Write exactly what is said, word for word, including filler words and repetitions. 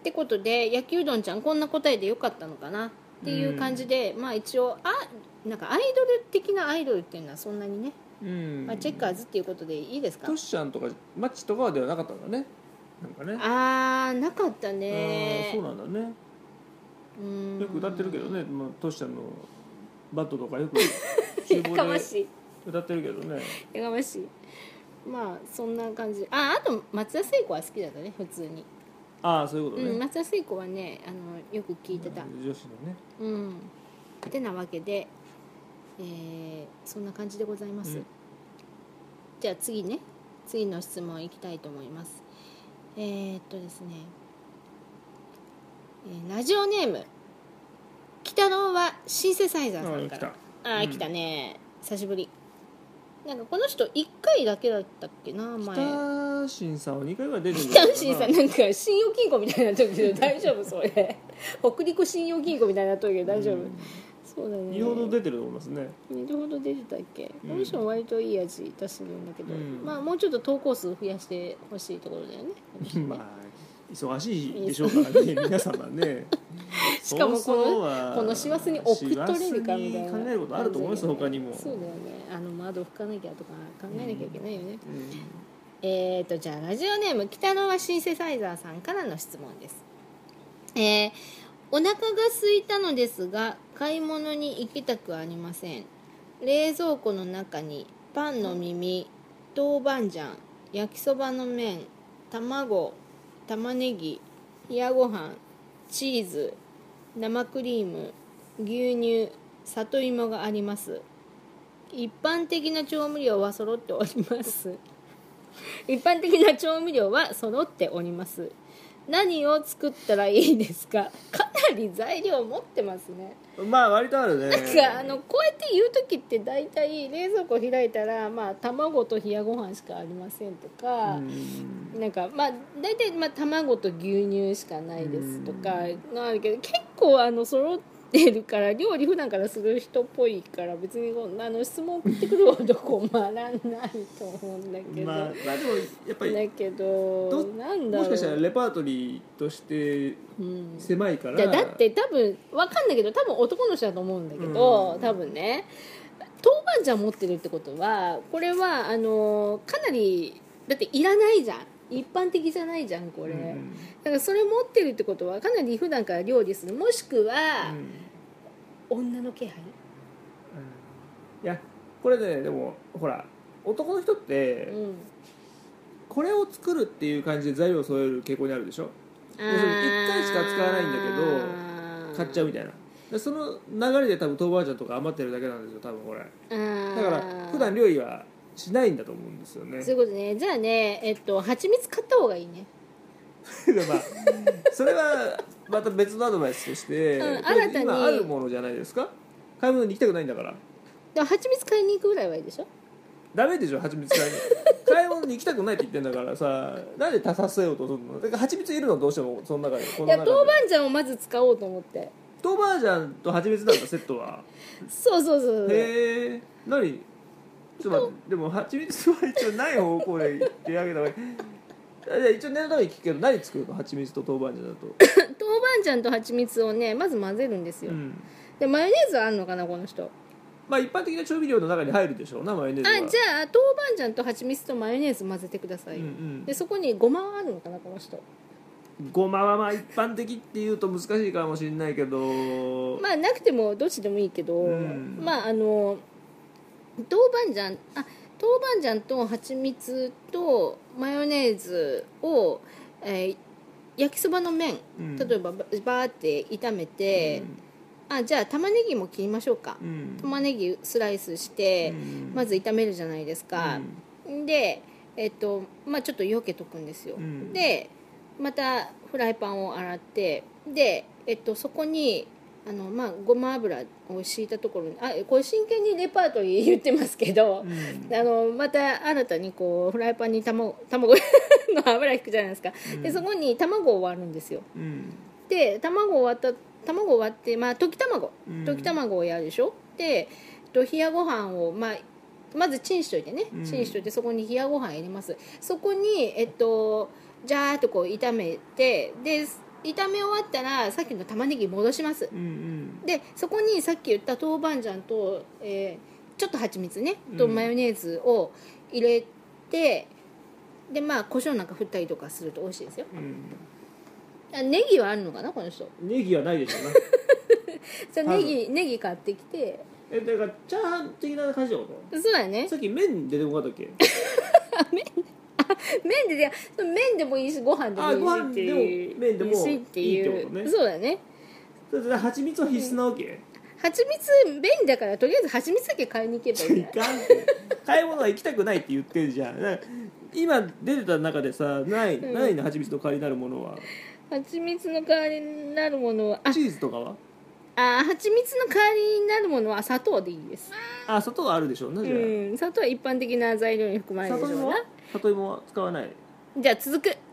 ってことで焼きうどんちゃんこんな答えでよかったのかなっていう感じで、うん、まあ一応あなんかアイドル的なアイドルっていうのはそんなにね、うんまあ、チェッカーズっていうことでいいですか。 トッシャンとかマッチとかではなかったんだね。なんかねあーなかったね。 あそうなんだね。うんよく歌ってるけどね、まあ、トシちゃんのバットとかよく厨房で歌ってるけどね。 やかましい。まあそんな感じ。ああと松田聖子は好きだったね普通に。 ああそういうことね、 うん、松田聖子はねあのよく聞いてた、 女子のね。 うんってなわけで、えー、そんな感じでございます、うん、じゃあ次ね次の質問いきたいと思います。えー、っとですね、えー、ラジオネーム北郎はシンセサイザーさんから。ああ、うん、来たね久しぶり。なんかこの人いっかいだけだったっけな前。 北新さんはにかいぐらい出てる。 北新さんなんか信用金庫みたいな時けど大丈夫それ北陸信用金庫みたいな時けど大丈夫、うん、そうだね。 にほど出てると思いますね。 にほど出てたっけ、うん、この人も割といい味出してるんだけど、うん、まあもうちょっと投稿数増やしてほしいところだよね。 まあ忙しいでしょうからね皆様ねしかもこのこの師走に送っとれるかみたいな考えることあると思います、ね、他にも。 そうだよね。あの窓拭かなきゃとか考えなきゃいけないよね、うんうん、えーとじゃあラジオネーム北野はシンセサイザーさんからの質問です。えー、お腹が空いたのですが買い物に行きたくありません。冷蔵庫の中にパンの耳、豆板醤、焼きそばの麺、卵、玉ねぎ、冷やご飯、チーズ、生クリーム、牛乳、里芋があります。一般的な調味料は揃っております一般的な調味料は揃っております。何を作ったらいいですか。かなり材料持ってますね。 まあ割とあるね。 なんかあのこうやって言う時って大体冷蔵庫開いたら、まあ、卵と冷やご飯しかありませんとか、んなんかまあ大体まあ卵と牛乳しかないですとかがあるけど、結構あの揃ってるから料理普段からする人っぽいから別にあの質問送ってくるほど困らないと思うんだけど、 まあ、まあでもやっぱりだけどなんだろう、 もしかしたらレパートリーとして狭いから、 うん、だって多分分かんないけど多分男の人だと思うんだけど、うん、多分ね豆板醤持ってるってことはこれはあのかなりだっていらないじゃん、一般的じゃないじゃんこれ、うん、だからそれ持ってるってことはかなり普段から料理する、もしくは、うん、女の気配、うん、 いやこれねでもほら男の人って、うん、これを作るっていう感じで材料を添える傾向にあるでしょ。要するにいっかいしか使わないんだけど買っちゃうみたいな。でその流れで多分豆板醤とか余ってるだけなんですよ多分これ。だから普段料理はしないんだと思うんですよね。 そういうことね。じゃあねえっと蜂蜜買った方がいいねまあそれはまた別のアドバイスとして、うん、新たに今あるものじゃないですか。買い物に行きたくないんだから。 でも蜂蜜買いに行くぐらいはいいでしょ。 ダメでしょ蜂蜜買いに買い物に行きたくないって言ってんだからさ、なんで足させようとするの。だから蜂蜜いるのどうしてもその中で。この中でいや豆板醤をまず使おうと思って。 豆板醤と蜂蜜なんだセットはそうそうそう。 へえ何ちょっと待ってでも蜂蜜は一応ない方向で言ってあげた方がいいじゃあ一応念のために聞くけど何作るの。蜂蜜と豆板醤だと豆板醤と蜂蜜をねまず混ぜるんですよ、うん、でマヨネーズあるのかなこの人。 まあ一般的な調味料の中に入るでしょうなマヨネーズは。 あじゃあ豆板醤と蜂蜜とマヨネーズ混ぜてください、うんうん、でそこにごまはあるのかなこの人。 ごまはまあ一般的っていうと難しいかもしれないけどまあなくてもどっちでもいいけど、うん、まああの豆板醤あ豆板醤と蜂蜜とマヨネーズを、えー、焼きそばの麺、うん、例えばバーって炒めて、うん、あじゃあ玉ねぎも切りましょうか、うん、玉ねぎスライスして、うん、まず炒めるじゃないですか、うん、で、えっとまあ、ちょっとよけとくんですよ、うん、でまたフライパンを洗ってで、えっと、そこにあの、まあ、ごま油を敷いたところにあこれ真剣にレパートリー言ってますけど、うん、あのまた新たにこうフライパンに卵、卵の油引くじゃないですか、うん、でそこに卵を割るんですよ、うん、で卵を割った卵を割って、まあ、溶き卵溶き卵をやるでしょ。で冷やご飯を、まあ、まずチンしといてね、うん、チンしといてそこに冷やご飯入れます。そこにえっとジャーっとこう炒めてで炒め終わったらさっきの玉ねぎ戻します、 うんうん、 でそこにさっき言った豆板醤と、えー、ちょっと蜂蜜ねとマヨネーズを入れて、うん、でまあ胡椒なんか振ったりとかすると美味しいですよ、うん、ネギはあるのかなこの人。 ネギはないでしょうなじゃネギネギ買ってきて、 えだからチャーハン的な感じだこと。 そうだね。 さっき麺出てこなかったっけ麺麺で麺でもいいしご飯でもいいしっていう麺でもいいってことね。 そうだね。 それで蜂蜜は必須なわけ。 蜂蜜便利だからとりあえず蜂蜜だけ買いに行けばいい。 いかんって買い物は行きたくないって言ってるじゃん。今出てた中でさない、うん、ないの蜂蜜の代わりになるものは。 蜂蜜の代わりになるものはチーズとかは。 あ蜂蜜の代わりになるものは砂糖でいいです。 あ砂糖はあるでしょうな、じゃあ、 うん、砂糖は一般的な材料に含まれるでしょうな。 里芋は里芋は使わない。 じゃあ続く